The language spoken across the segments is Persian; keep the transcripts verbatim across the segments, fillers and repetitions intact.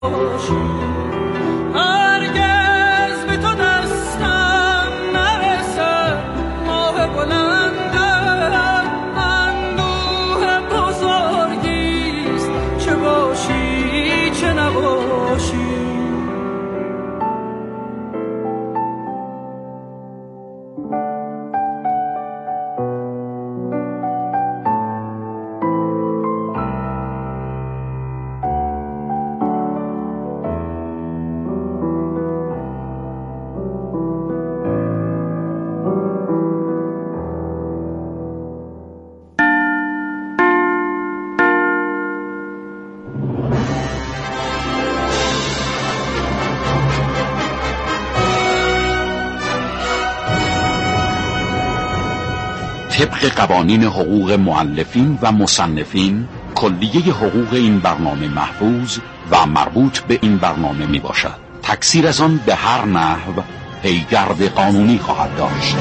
طبق قوانین حقوق مؤلفین و مصنفین، کلیه حقوق این برنامه محفوظ و مربوط به این برنامه می باشد. تکثیر از آن به هر نحو پیگرد قانونی خواهد داشت.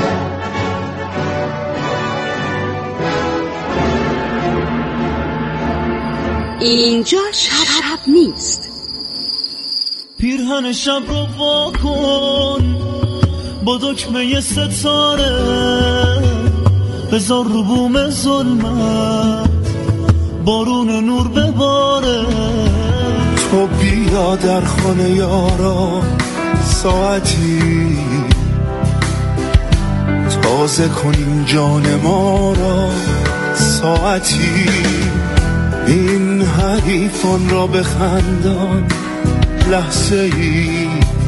اینجا شب نیست. پیرهن شب رو وا کن با دکمه ستاره، بذار رو بوم ظلمت بارون نور بباره. تو بیا در خانه یارا ساعتی، تازه کنیم جان ما را ساعتی. این حریفان را بخندان لحظه ای،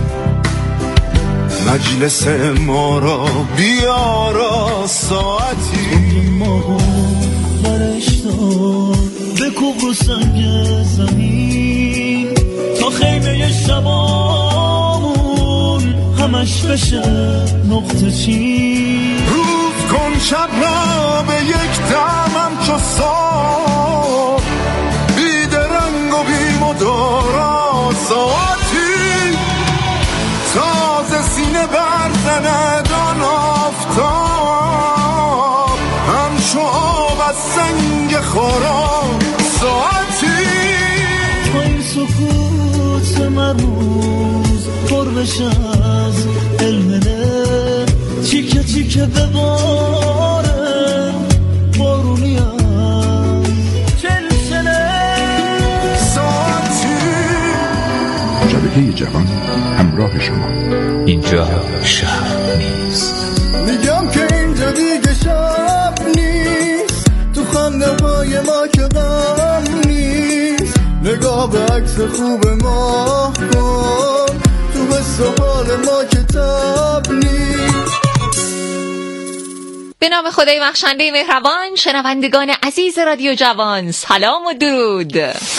مجلس ما را بیارا ساعتی. ما برش دار بکوب رو سنگ زمین تا خیمه شبامون همش بشه نقطه چین. روز کن شب را به یک دمم چو صبح، بیدرنگ و بیمدارا ساعتی. تازه سینه برزند آن آفتاب، همچو آب از سنگ خارا ساعتی. تا این سکوت مرموز پر بشه از علمه، چیکه چیکه بباره بارونی هم چلچله ساعتی. شبکه جوان همراه شما. اینجا شب نیست. میگم که اینجا دیگه شب نیست، تو خنده های ما که غم نیست. نگاه به عکس خوب ما کن، تو به سوال ما که تب نیست. به نام خدای بخشنده مهربان، شنوندگان عزیز رادیو جوان، سلام و درود.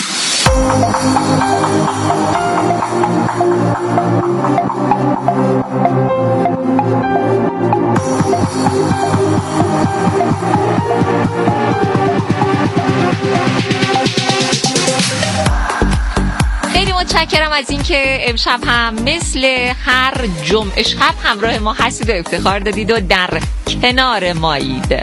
خیلی متشکرم از اینکه امشب هم مثل هر جمعه شب همراه ما هستید و افتخار دادید و در کنار مایید.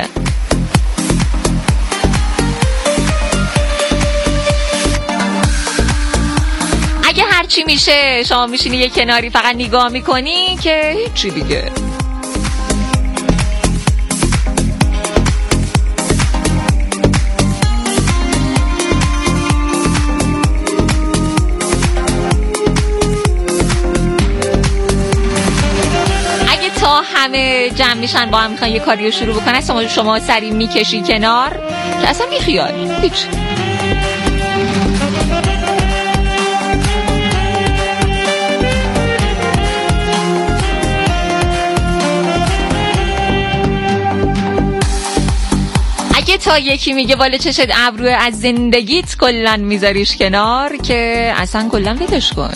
اگه هرچی میشه شما میشینی یه کناری فقط نگاه میکنی که هیچی دیگه. تا همه جمع میشن با هم میخوان یه کاری رو شروع بکنن، شما شما سری میکشی کنار که اصلا بیخیال هیچ. اگه تا یکی میگه بالا چشت ابرو از زندگیت کلن میذاریش کنار که اصلا کلن ولش کن.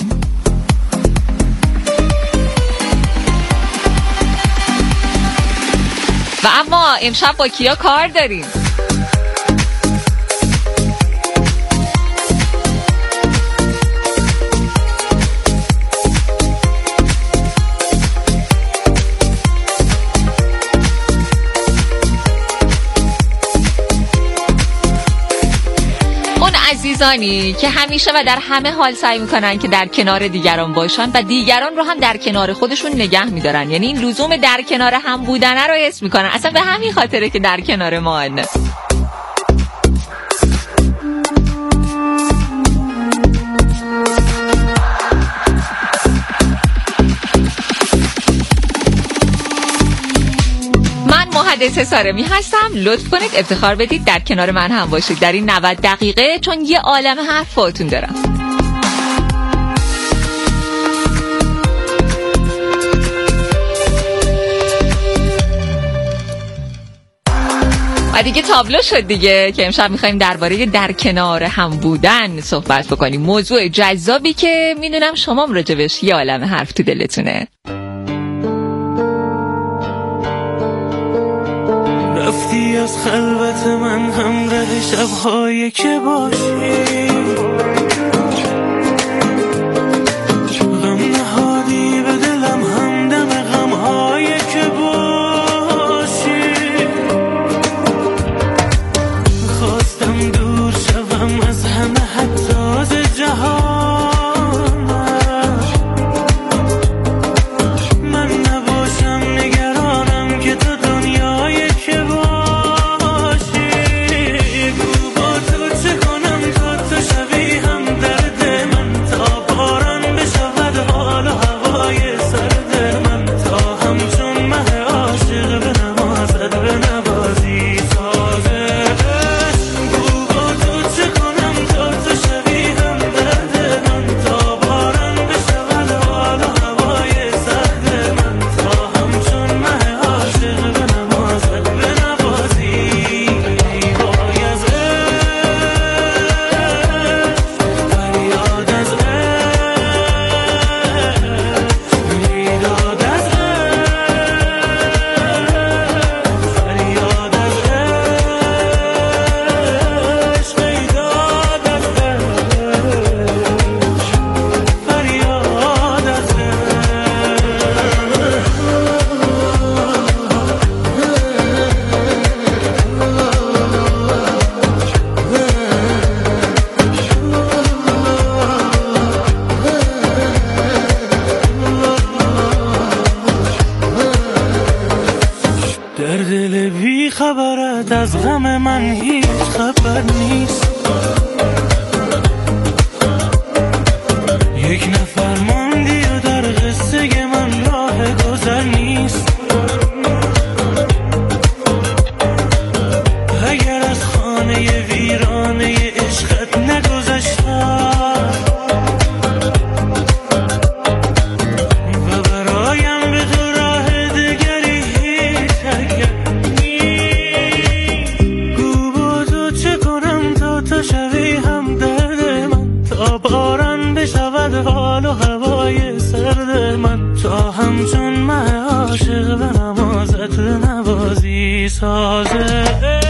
و اما امشب با کیا کار داریم؟ عزیزانی که همیشه و در همه حال سعی میکنن که در کنار دیگران باشن و دیگران رو هم در کنار خودشون نگه میدارن، یعنی این لزوم در کنار هم بودن رو حس میکنن، اصلا به همین خاطره که در کنار ما هن. محدث سارمی هستم. لطف کنید افتخار بدید در کنار من هم باشید در این نود دقیقه، چون یه عالم حرف باتون دارم. و دیگه تابلو شد دیگه که امشب میخوایم درباره در کنار هم بودن صحبت بکنیم. موضوع جذابی که میدونم شما راجبش یه عالم حرف تو دلتونه. رفتی از خلوت من همراه شب‌هایی که باشی، غم نهادی به دلم همدم غم‌هایی که باشی، خواستم دور شوم از همه حتی از جهان، من نباشم نگرانم که تو دنیای که خبرت از غم من هیچ خبر نیست، یک نفر ماندی و در قصه من راه گذر نیست، اگر از خانه ویرانه عشقت نگذشتم و برایم به تو راه دگری هیچ اگر شوی هم درد من، تا باران بشود حال و هوای سرد من، تا همچون مه عاشق به نمازت نوازی سازه.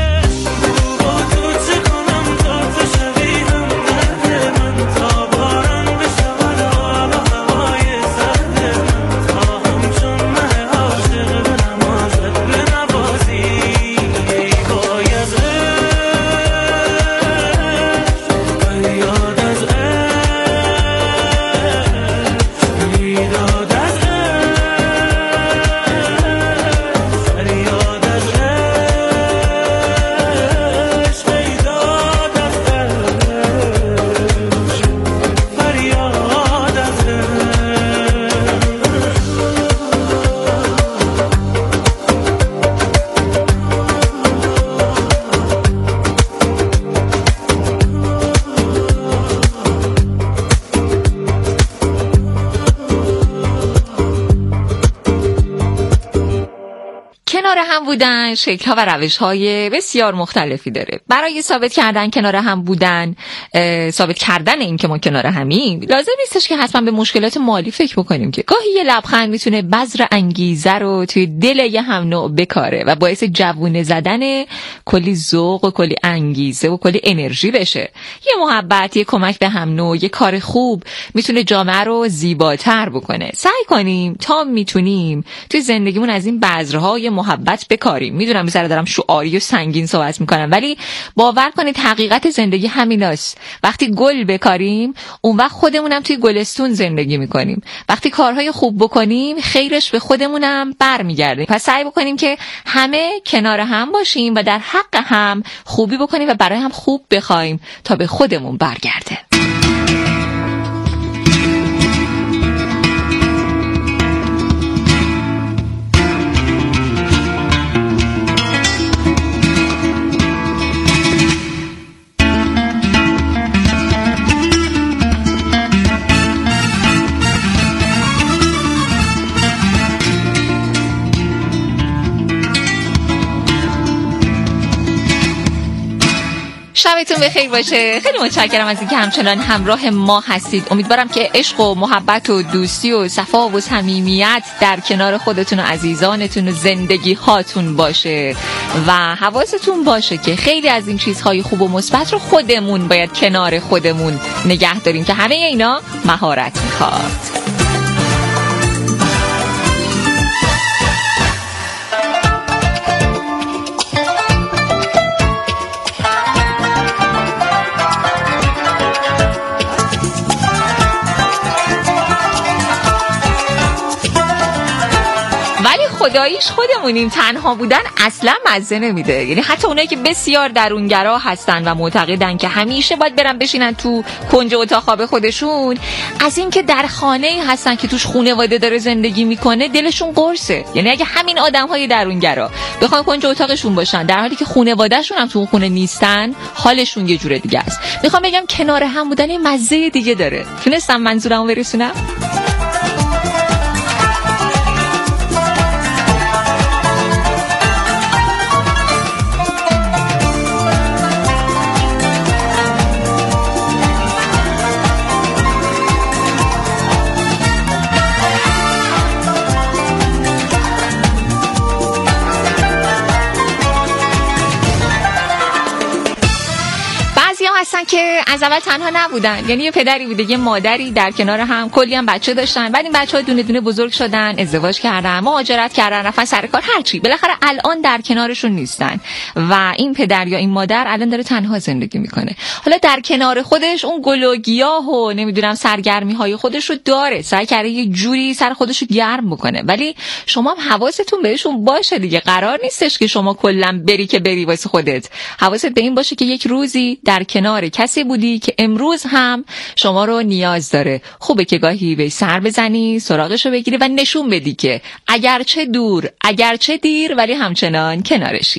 کنار هم بودن شکل‌ها و روش‌های بسیار مختلفی داره. برای ثابت کردن کنار هم بودن، ثابت کردن این که ما کنار همیم، لازم نیستش که حتما به مشکلات مالی فکر بکنیم که گاهی یه لبخند میتونه بذر انگیزه رو توی دل یه هم نوع بکاره و باعث جوونه زدن کلی ذوق و کلی انگیزه و کلی انرژی بشه. یه محبت، یه کمک به هم نوع، یه کار خوب میتونه جامعه رو زیباتر بکنه. سعی کنیم تا میتونیم توی زندگیمون از این بذرهای محبت بکاریم بکاریم. میدونم میذاره دارم شعاری و سنگین صحبت میکنم، ولی باور کنید حقیقت زندگی همیناست. وقتی گل بکاریم اون وقت خودمونم توی گلستون زندگی میکنیم. وقتی کارهای خوب بکنیم خیرش به خودمونم برمیگرده. پس سعی بکنیم که همه کنار هم باشیم و در حق هم خوبی بکنیم و برای هم خوب بخوایم تا به خودمون برگرده. شبتون بخیر باشه. خیلی متشکرم از اینکه همچنان همراه ما هستید. امیدوارم که عشق و محبت و دوستی و صفا و صمیمیت در کنار خودتون و عزیزانتون و زندگی هاتون باشه و حواستون باشه که خیلی از این چیزهای خوب و مثبت رو خودمون باید کنار خودمون نگه داریم که همه اینا مهارت میخواد. خداییش خودمونیم. تنها بودن اصلا مزه نمیده. یعنی حتی اونایی که بسیار درونگرا هستن و معتقدن که همیشه باید برن بشینن تو کنج اتاق خواب خودشون، از این که در خانه‌ای هستن که توش خانواده داره زندگی میکنه دلشون قرصه. یعنی اگه همین آدم‌های درونگرا بخوان کنج اتاقشون باشن در حالی که خانواده‌شون هم تو اون خونه نیستن، حالشون یه جوره دیگه است. میخوام بگم کنار هم بودن یه مزه دیگه داره. تونستم منظورمو برسونم؟ هستن که از اول تنها نبودن. یعنی یه پدری بوده، یه مادری در کنار هم، کلی هم بچه داشتن. بعد این بچه‌ها دونه دونه بزرگ شدن، ازدواج کردن، مهاجرت کردن، رفتن سر کار، هر چی. بالاخره الان در کنارشون نیستن و این پدر یا این مادر الان داره تنها زندگی میکنه. حالا در کنار خودش اون گل و گیاه و نمیدونم سرگرمی‌های خودش رو داره، سعی کرده یه جوری سر خودش رو گرم بکنه، ولی شما هم حواستون بهشون باشه دیگه. قرار نیستش که شما کلا بری که بری واسه خودت. حواست به این باشه که یک روزی در کنار کسی بودی که امروز هم شما رو نیاز داره. خوبه که گاهی به سر بزنی، سراغش رو بگیری و نشون بدی که اگرچه دور، اگرچه دیر، ولی همچنان کنارشی.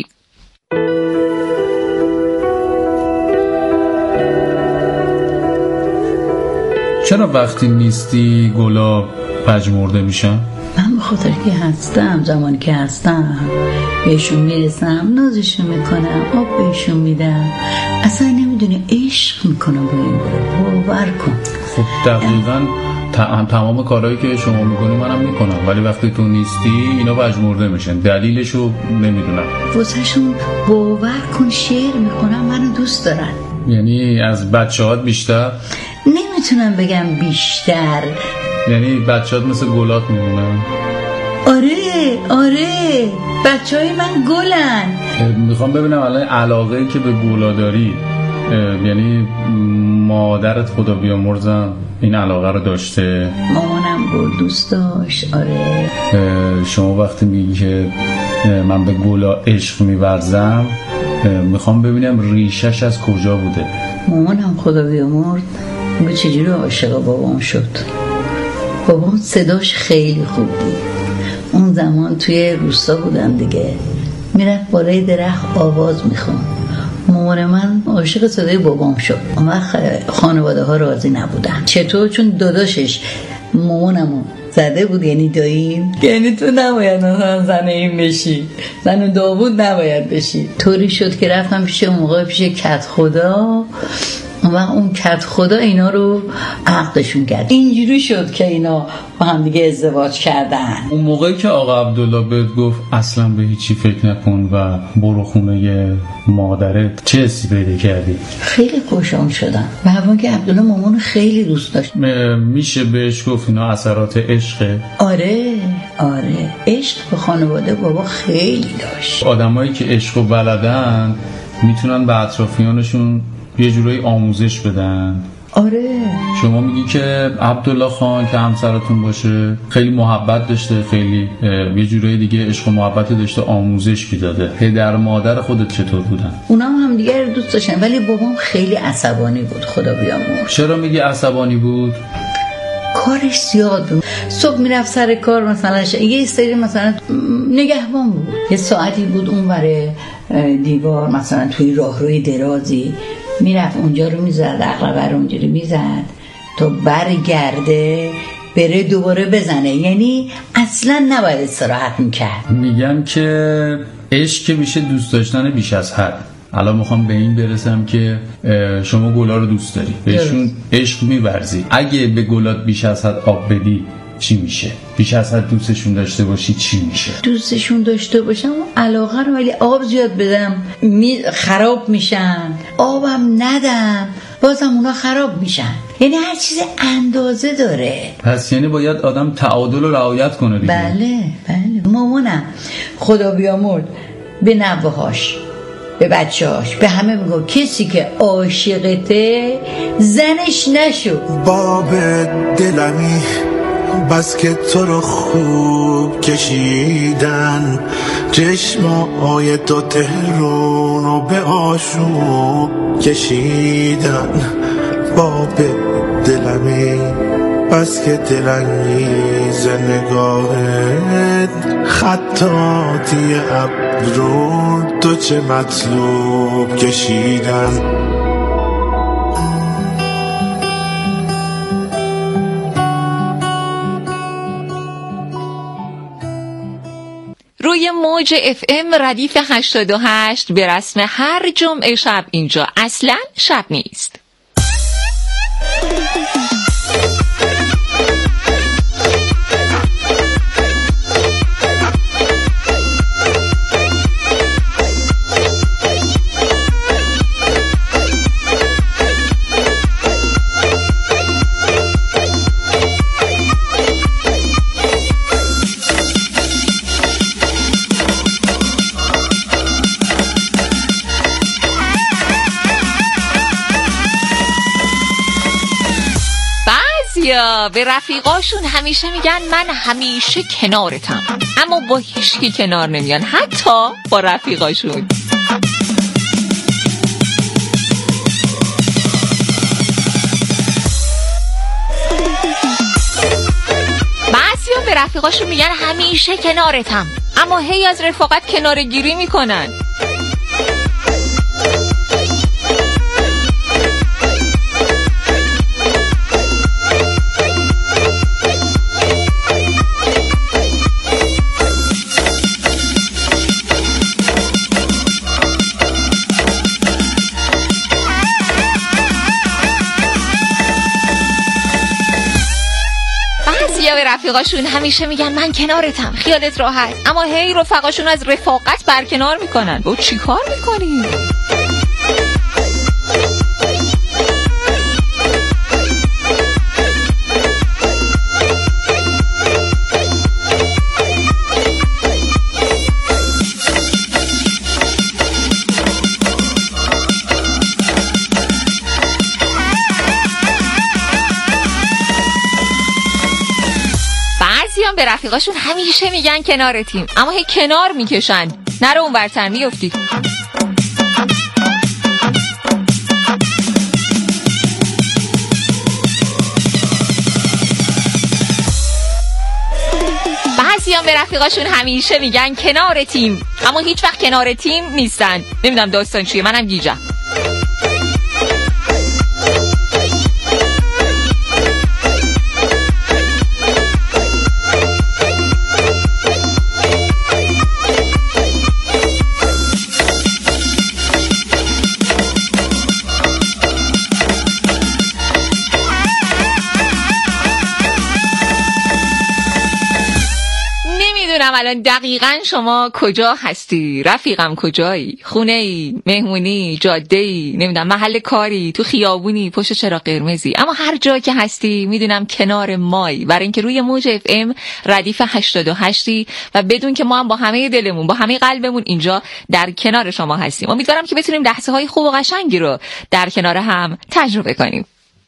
چرا وقتی نیستی گلا پژمرده میشن؟ من به خاطر که هستم، زمانی که هستم بهشون میرسم، نازشون میکنم، آب بهشون میدم، اصلا نمیدونی عشق میکنم با این گلا. باور کن. خب دقیقاً تمام کارهایی که شما میکنی منم میکنم، ولی وقتی تو نیستی اینا پژمرده میشن. دلیلشو نمیدونم. واسهشون باور کن شعر میکنم، منو دوست دارن. یعنی از بچه‌هات بیشتر؟ نمیتونم بگم بیشتر. یعنی بچه‌هات مثل گلات میمونن؟ آره آره، بچه‌های من گلن. میخوام ببینم الان علاقه‌ای که به گلا داری، یعنی مادرت خدا بیامرزم این علاقه رو داشته؟ مامانم گل دوست داشت. آره. شما وقتی میگی که من به گلا عشق میورزم، میخوام ببینم ریشش از کجا بوده. مامانم خدا بیامرز میگه چجوری عاشق بابام شد. بابام صداش خیلی خوب بود. اون زمان توی روستا بودم دیگه، میرفت بالای درخت آواز میخوند. مامان من عاشق صدای بابام شد. اون وقت خانواده ها راضی نبودن. چطور؟ چون داداشش مامانمو زده بود، یعنی داییم، یعنی تو نباید مثلا زن این بشی، زن داوود نباید بشی. طوری شد که رفتم پیش اون موقع پیش کت خدا و اون کت خدا اینا رو عقدشون کرد. اینجوری شد که اینا با هم دیگه ازدواج کردن. اون موقعی که آقا عبدالله بهت گفت اصلا به هیچی فکر نکن و برو خونه مادرت، چه حسی پیدا کردی؟ خیلی خوشحال شدم. و همون که عبدالله مامانو خیلی دوست داشت. میشه بهش گفت اینا اثرات عشقه؟ آره آره عشق به خانواده بابا خیلی داشت. آدمایی که عشق و بلدن میتونن به اطرافیانشون یه جورایی آموزش بدن. آره شما میگی که عبدالله خان که همسرتون باشه خیلی محبت داشته، خیلی یه جورایی دیگه عشق و محبت داشته، آموزش میداده. پدر مادر خودت چطور بودن؟ اونا هم همدیگه رو دوست داشتن ولی بابام خیلی عصبانی بود خدا بیامرز. چرا میگی عصبانی بود؟ کارش زیاد بود. صبح میرفت سر کار مثلا یه سری مثلا نگهبان بود، یه ساعتی بود اون بره دیوار مثلا توی راهروی درازی میرفت اونجا رو میزد، عقربه رو اونجا رو میزد تا برگرده بره دوباره بزنه، یعنی اصلا نباید استراحت میکرد. میگم که عشق که میشه دوست داشتن بیش از حد. الان میخوام به این برسم که شما گلا رو دوست داری، بهشون عشق می‌ورزی. اگه به گلات بیش از حد آب بدی چی میشه؟ بیش از حد دوستشون داشته باشی چی میشه؟ دوستشون داشته باشم علاقه رو ولی آب زیاد بدم می خراب میشن، آبم ندم بازم اونا خراب میشن. یعنی هر چیز اندازه داره. پس یعنی باید آدم تعادل رو رعایت کنه دیگه. بله بله. مامانم خدا بیامرز به نوه‌هاش به بچه‌هاش به همه میگو کسی که عاشقته زنش نشو. باب دلمی بس که تو رو خوب کشیدن، چشمای تو تهرون رو به آشوب کشیدن. باب دلمی بس که دلانگیز نگاهت، خطاطی ابرو تو چه مطلوب کشیدن. روی موج اف ام ردیف هشتاد و هشت به رسم هر جمعه شب اینجا اصلا شب نیست. یا به رفیقاشون همیشه میگن من همیشه کنارتم، اما با هیچکی کنار نمیان، حتی با رفیقاشون. بعضیا به رفیقاشون میگن همیشه کنارتم، اما هی از رفاقت کنار گیری میکنن. به رفیقاشون همیشه میگن من کنارتم خیالت راحت، اما هی رفقاشون از رفاقت برکنار میکنن. با چی کار میکنی؟ به رفیقاشون همیشه میگن کنارتیم، اما هی کنار میکشن، نرو اون برتر میفتی. بعضی هم به رفیقاشون همیشه میگن کنارتیم، اما هیچ وقت کنار تیم نیستن. نمیدونم داستان چیه، منم گیجم. نمیدونم الان دقیقاً شما کجا هستی، رفیقم کجایی، خونه ای، مهمونی، جاده ای، نمیدونم محل کاری، تو خیابونی، پشت چراغ قرمزی، اما هر جا که هستی میدونم کنار مایی، برای اینکه روی موج اف ام ردیف هشتاد و هشتی و بدون که ما هم با همه دلمون با همه قلبمون اینجا در کنار شما هستیم. امیدوارم که بتونیم لحظه های خوب و قشنگی رو در کنار هم تجربه کنیم.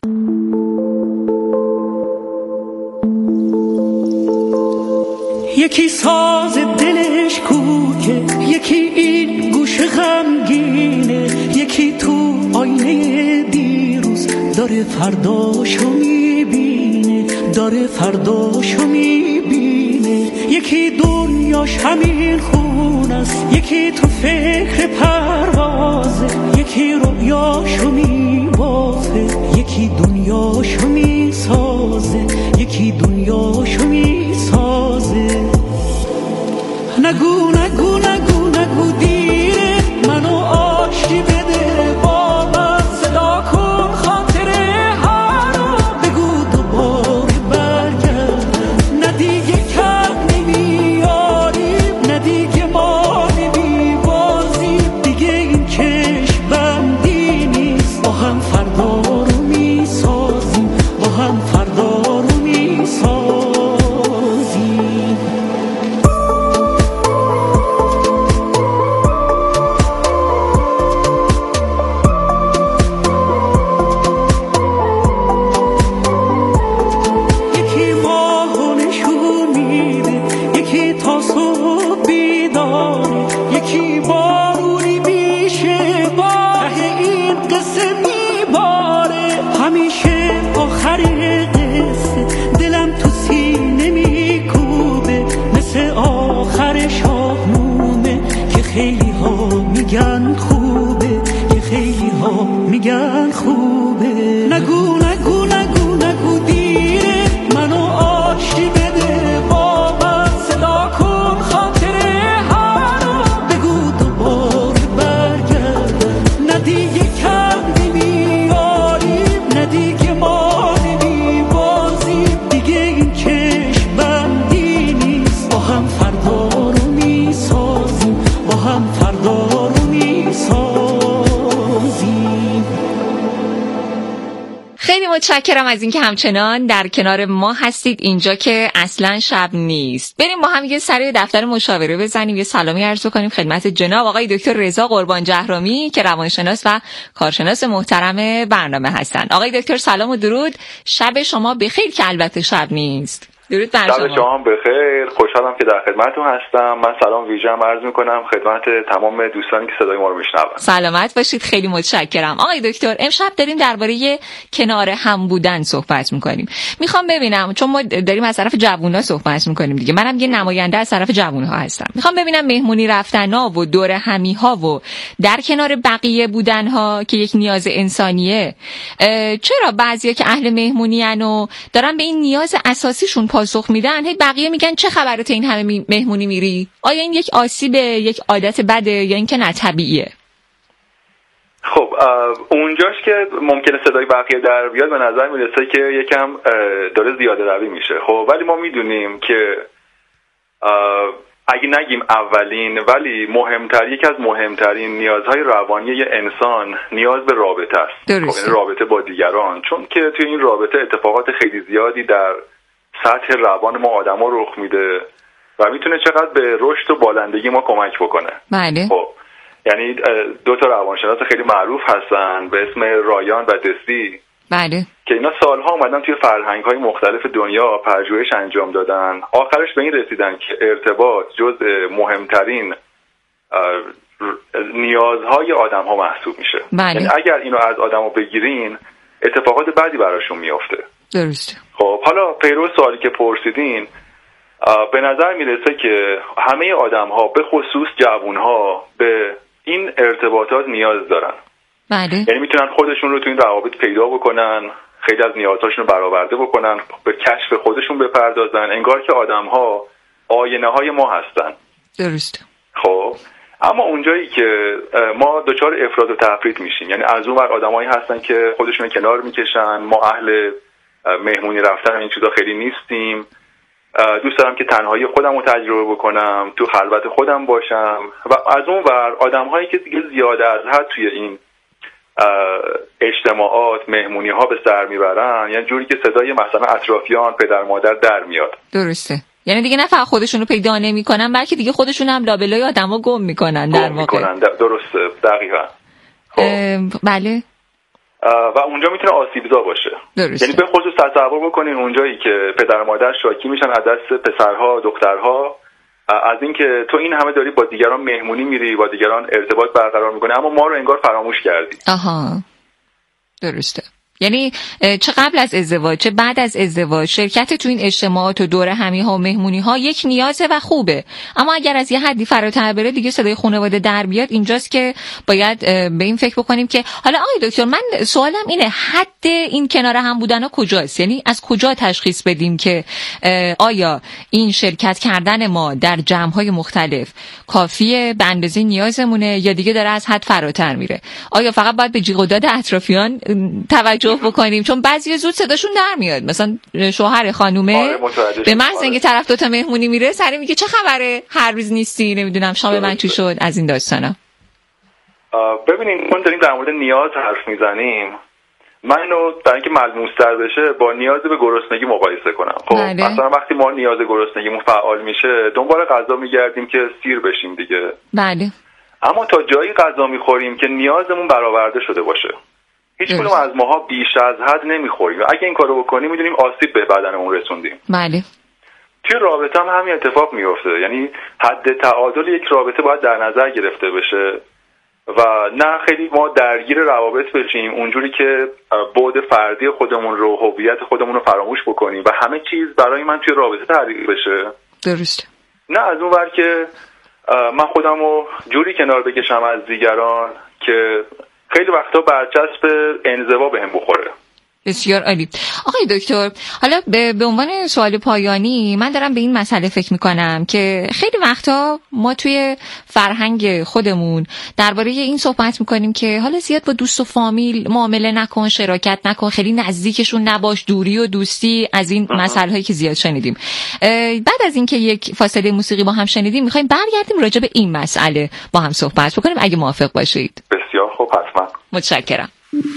یکی ساز دلش کوکه، یکی این گوش غمگینه، یکی تو آینه دیروز داره فرداشو میبینه، داره فرداشو میبینه. یکی دنیاش همین خون است، یکی تو فکر پروازه، یکی رویاشو میبافه، یکی دنیاشو میسازه، یکی دنیاشو میسازه. نگو نگو نگو نگو دیره، منو آشتی بده با من، صدا کن خاطره ها رو، بگو دوباره برگرد، نه دیگه کم نمیاریم، نه دیگه ما نمیبازیم، دیگه این چشم بندی نیست، با هم فردا رو میسازیم، با هم فردا رو میسازیم. میگن خوبه، که خیلی ها میگن خوبه. نگو نگو نگو نگو دیره، منو آشتی بده با من، صدا کن خاطره ها رو، بگو دوباره برگرد، نه دیگه کم نمیاریم، نه دیگه ما نمیبازیم، دیگه این چشم بندی نیست، با هم فردا رو میسازیم، با هم فردا رو میسازیم. خیلی متشکرم از اینکه همچنان در کنار ما هستید اینجا که اصلا شب نیست. بریم با هم یه سر دفتر مشاوره بزنیم، یه سلامی عرض کنیم خدمت جناب آقای دکتر رضا قربان جهرامی که روانشناس و کارشناس محترم برنامه هستن. آقای دکتر سلام و درود، شب شما بخیر که البته شب نیست. درود بر شما. شب شما بخیر، خوشحالم که در خدمتتون هستم. من سلام ویژه‌ام عرض می‌کنم خدمت تمام دوستانی که صدای ما رو میشنون. سلامت باشید، خیلی متشکرم. آقای دکتر امشب داریم درباره کنار هم بودن صحبت می‌کنیم. میخوام ببینم، چون ما داریم از طرف جوونا صحبت می‌کنیم دیگه، منم یه نماینده از طرف جوون‌ها هستم. میخوام ببینم مهمونی رفتن‌ها و دور همی‌ها و در کنار بقیه بودن‌ها که یک نیاز انسانیه، چرا بعضیا که اهل مهمونی‌ان و دارن به این نیاز اساسیشون پاسخ میدن، هی بقیه میگن چه خبرته این همه می مهمونی میری؟ آیا این یک آسیبه، یک عادت بده، یا اینکه نه طبیعیه؟ خب اونجاش که ممکنه صدای بقیه در بیاد به نظر میرسه که یکم داره زیاده روی میشه. خب ولی ما میدونیم که اگه نگیم اولین ولی مهمتر، یکی از مهمترین نیازهای روانی یه انسان نیاز به رابطه است. خب یعنی رابطه با دیگران، چون که توی این رابطه اتفاقات خیلی زیادی در سطح روان ما آدما رخ میده و میتونه چقدر به رشد و بالندگی ما کمک بکنه. بله. خب یعنی دو تا روانشناس خیلی معروف هستن به اسم رایان و دسی. بله. که اینا سالها اومدن توی فرهنگ‌های مختلف دنیا پژوهش انجام دادن، آخرش به این رسیدن که ارتباط جزء مهمترین نیازهای آدم‌ها محسوب میشه. بله. یعنی اگر اینو از آدم‌ها بگیرین اتفاقات بدی براشون میفته. درسته. خب حالا پیرو سوالی که پرسیدین، به نظر میرسه که همه آدم‌ها به خصوص جوان‌ها به این ارتباطات نیاز دارن. بله. یعنی میتونن خودشون رو تو این روابط پیدا بکنن، خیلی از نیازهاشون رو برآورده بکنن، به کشف خودشون بپردازن، انگار که آدم‌ها آینه‌های ما هستن. درسته. خب اما اونجایی که ما دچار افراط و تفریط میشیم، یعنی از اون ور آدمایی هستن که خودشون کنار میکشن، ما اهل مهمونی رفتن این چیزا خیلی نیستیم، دوست دارم که تنهایی خودم رو تجربه بکنم، تو خلوت خودم باشم و از اون ور آدم هایی که دیگه زیاده از حد توی این اجتماعات مهمونی ها به سر میبرن، یعنی جوری که صدای مثلا اطرافیان پدر مادر در میاد. درسته، یعنی دیگه نه فقط خودشون رو پیدا نمیکنن بلکه دیگه خودشون هم لابلای آدما گم میکنن در واقع. درسته، دقیقاً. خب. بله. و اونجا میتونه آسیبزا باشه. درسته. یعنی به خصوص تصور بکنین اونجایی که پدر مادر شاکی میشن از دست پسرها دخترها از اینکه تو این همه داری با دیگران مهمونی میری، با دیگران ارتباط برقرار میکنی، اما ما رو انگار فراموش کردی. آها، درسته. یعنی چه قبل از ازدواج چه بعد از ازدواج شرکت تو این اجتماعات و دور همی ها و مهمونی ها یک نیازه و خوبه، اما اگر از یه حدی فراتر بره دیگه صدای خانواده در بیاد، اینجاست که باید به این فکر بکنیم که حالا آقای دکتر من سوالم اینه حد این کنار هم بودن ها کجاست؟ یعنی از کجا تشخیص بدیم که آیا این شرکت کردن ما در جمع های مختلف کافیه، به اندازه نیازمونه، یا دیگه داره از حد فراتر میره؟ آیا فقط باید به جیغ و داد اطرافیان توجه بکنیم؟ چون بعضی زود صداشون در میاد، مثلا شوهر خانومه به محض اینکه طرف دو تا مهمونی میره سری میگه چه خبره، هر روز نیستی، نمیدونم شام من چی شد، از این داستانا. ببینیم ما داریم در مورد نیاز حرف میزنیم، من اینو برای اینکه ملموس‌تر بشه با نیاز به گرسنگی مقایسه کنم. خب بله. مثلا وقتی ما نیاز گرسنگیمون فعال میشه دنبال غذا میگردیم که سیر بشیم دیگه. بله. اما تا جایی غذا میخوریم که نیازمون برآورده شده باشه. هیچ کدوم از ماها بیش از حد نمیخوریم و اگه این کارو بکنیم میدونیم آسیب به بدنمون رسوندیم. بله. توی رابطه هم همین اتفاق میفته، یعنی حد تعادل یک رابطه باید در نظر گرفته بشه و نه خیلی ما درگیر روابط بشیم اونجوری که بعد فردی خودمون رو، هویت خودمون رو فراموش بکنیم و همه چیز برای من توی رابطه تعریف بشه. درست. نه از اون ور که من خودم رو جوری کنار بکشم از دیگران که خیلی وقتا برچسب انزوا بهم بخوره. بسیار عالی. آقای دکتر، حالا به عنوان سوال پایانی من دارم به این مسئله فکر میکنم که خیلی وقتا ما توی فرهنگ خودمون درباره این صحبت میکنیم که حالا زیاد با دوست و فامیل معامله نکن، شراکت نکن، خیلی نزدیکشون نباش، دوری و دوستی، از این مسائل هایی که زیاد شنیدیم. بعد از اینکه یک فاصله موسیقی با هم شنیدیم میخوایم برگردیم راجع به این مسئله با هم صحبت بکنیم اگه موافق باشید. بسیار خوب، حتما. متشکرم.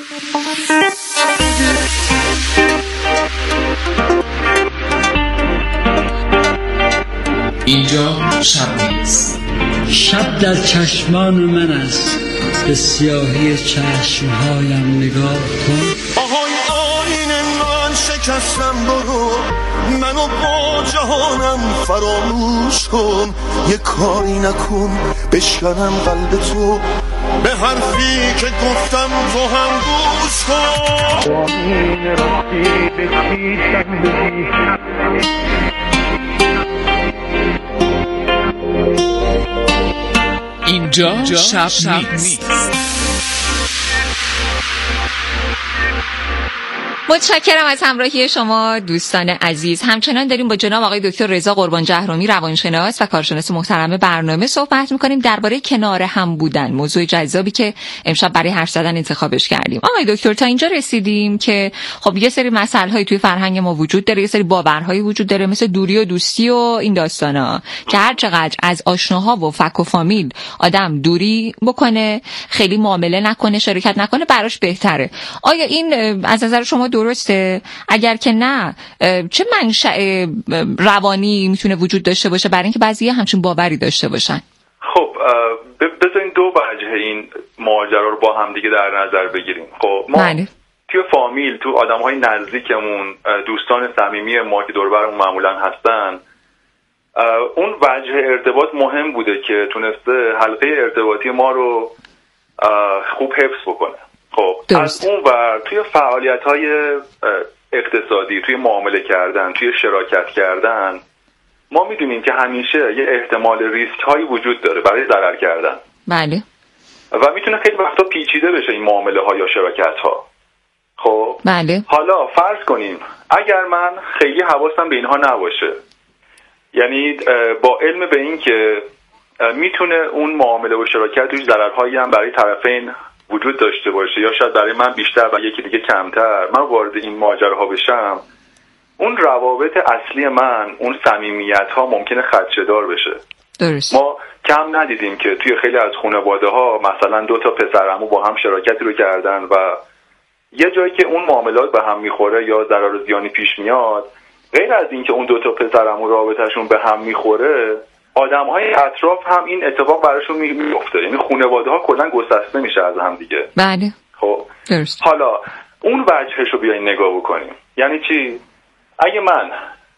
اینجا شب نیست. شب در چشمان من است، به سیاهی چشمهایم نگاه کن. آهای آینه من شکستم، برو منو با جهانم فراموش کن. یه کاری نکن بشکنم قلب تو، به حرفی که گفتم تو هم گوش کن. اینجا شب, شب نیست. متشکرم از همراهی شما دوستان عزیز. همچنان داریم با جناب آقای دکتر رضا قربان جهرومی روانشناس و کارشناس محترم برنامه صحبت می‌کنیم درباره کنار هم بودن، موضوع جذابی که امشب برای حرف زدن انتخابش کردیم. آقای دکتر تا اینجا رسیدیم که خب یه سری مسائل‌های توی فرهنگ ما وجود داره، یه سری باورهایی وجود داره مثل دوری و دوستی و این داستانا که هر چقدر از آشناها و فک و فامیل آدم دوری بکنه، خیلی معامله نکنه، شرکت نکنه، براش بهتره. آیا این از نظر شما درسته؟ اگر که نه چه منشأ روانی میتونه وجود داشته باشه برای اینکه بعضیا همچین باوری داشته باشن؟ خب بذارین دو وجه این ماجرا رو با هم دیگه در نظر بگیریم. خب ما بله. توی فامیل، تو آدم‌های نزدیکمون، دوستان صمیمی ما که دور برمون معمولا هستن، اون وجه ارتباط مهم بوده که تونسته حلقه ارتباطی ما رو خوب حفظ بکنه. خب درست. از اون ور توی فعالیت‌های اقتصادی، توی معامله کردن، توی شراکت کردن، ما میدونیم که همیشه یه احتمال ریسک هایی وجود داره برای ضرر کردن. بله. و میتونه خیلی وقتا پیچیده بشه این معامله ها یا شراکت ها. خب بله. حالا فرض کنیم اگر من خیلی حواسم به اینها نباشه، یعنی با علم به این که میتونه اون معامله و شراکت توی ضررهایی هم برای طرفین وجود داشته باشه یا شاید برای من بیشتر و یکی دیگه کمتر، من وارد این ماجراها بشم، اون روابط اصلی من، اون صمیمیت ها ممکنه خدشه‌دار بشه. درست. ما کم ندیدیم که توی خیلی از خانواده ها مثلا دو تا پسرعمو با هم شراکتی رو کردن و یه جایی که اون معاملات به هم میخوره یا ضرر و زیانی پیش میاد، غیر از این که اون دو تا پسرعمو رابطهشون به هم میخوره، آدم‌های اطراف هم این اتفاق براشون میفته. یعنی خانواده‌ها کلا گسسته میشه از هم دیگه. بله. خب درست. حالا اون وجهش رو بیاین نگاه بکنیم. یعنی چی؟ اگه من